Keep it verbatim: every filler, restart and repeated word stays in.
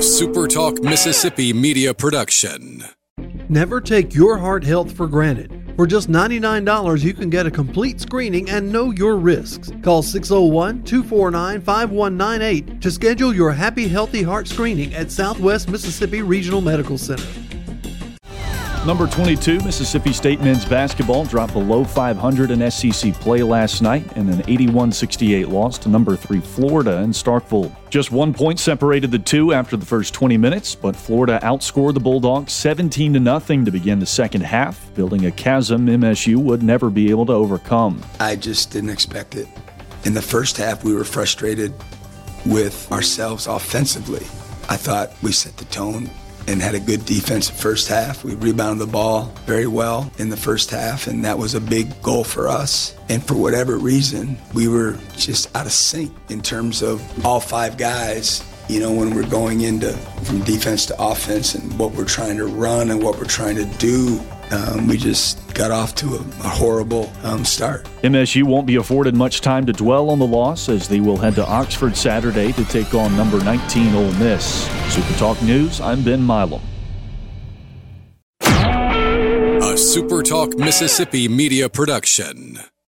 A SuperTalk Mississippi media production. Never take your heart health for granted. For just ninety-nine dollars, you can get a complete screening and know your risks. Call six oh one, two four nine, five one nine eight to schedule your Happy Healthy Heart screening at Southwest Mississippi Regional Medical Center. Number twenty-two, Mississippi State men's basketball dropped below five hundred in S E C play last night in an eighty-one sixty-eight loss to number three Florida in Starkville. Just one point separated the two after the first twenty minutes, but Florida outscored the Bulldogs seventeen to nothing to begin the second half, building a chasm M S U would never be able to overcome. I just didn't expect it. In the first half, we were frustrated with ourselves offensively. I thought we set the tone and had a good defensive first half. We rebounded the ball very well in the first half, and that was a big goal for us. And for whatever reason, we were just out of sync in terms of all five guys, you know, when we're going into from defense to offense and what we're trying to run and what we're trying to do. Um, we just got off to a, a horrible um, start. M S U won't be afforded much time to dwell on the loss as they will head to Oxford Saturday to take on number nineteen Ole Miss. SuperTalk News, I'm Ben Milam. A SuperTalk Mississippi media production.